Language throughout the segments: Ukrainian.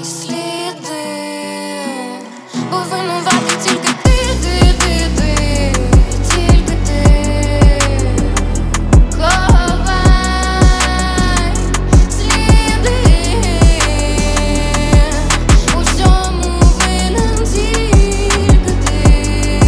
сліди, бо винуватий тільки ти, тільки ти. Ховай сліди, у всьому винен тільки ти.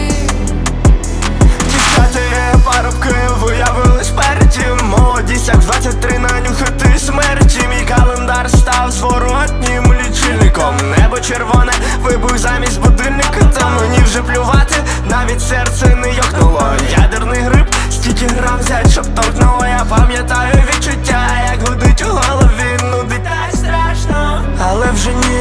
Дівчата, парубки виявились переді. Молодість, як 23, нанюхати смерті. Мій календар став зворотнім лічильником. Небо червоне, вибух замість будильника. Та мені вже плювати, навіть серце не йокнуло. Ядерний гриб, стільки грам взять, щоб торкнуло. Я пам'ятаю відчуття, як гудить у голові. Нудить так страшно, але вже ні.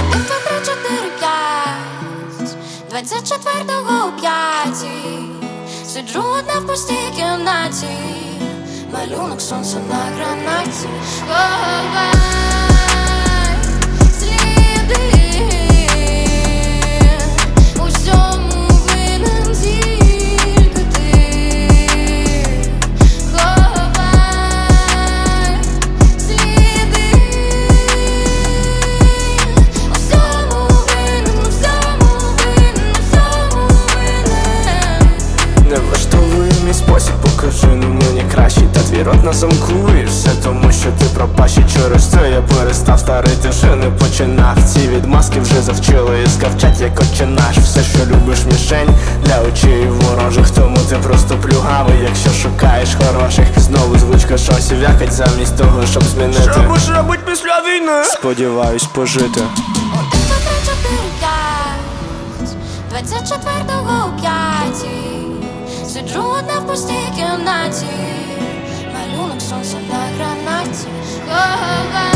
24-го у 5 сиджу одна в пустій кімнаті, малюнок сонця на гранаті. Ховай сліди, у всьому винен тільки ти. Ховай сліди, у всьому винен, у всьому винен, у всьому винен. Не влаштовує мій спосіб, покажи мені кращий. Та твій рот на замку, і все тому, що ти пропащий. Через це я перестав старити, вже не починав. Ці відмазки вже завчили і скавчать, як отче наш. Все, що любиш, мішень для очей ворожих. Тому ти просто плюгавий, якщо шукаєш хороших. Знову звичка щось в'якать замість того, щоб змінити. Що будеш робить після війни? Сподіваюсь пожити. 24-го у 5 сиджу одна в пустій кімнаті, малюнок сонця на гранаті. Ховай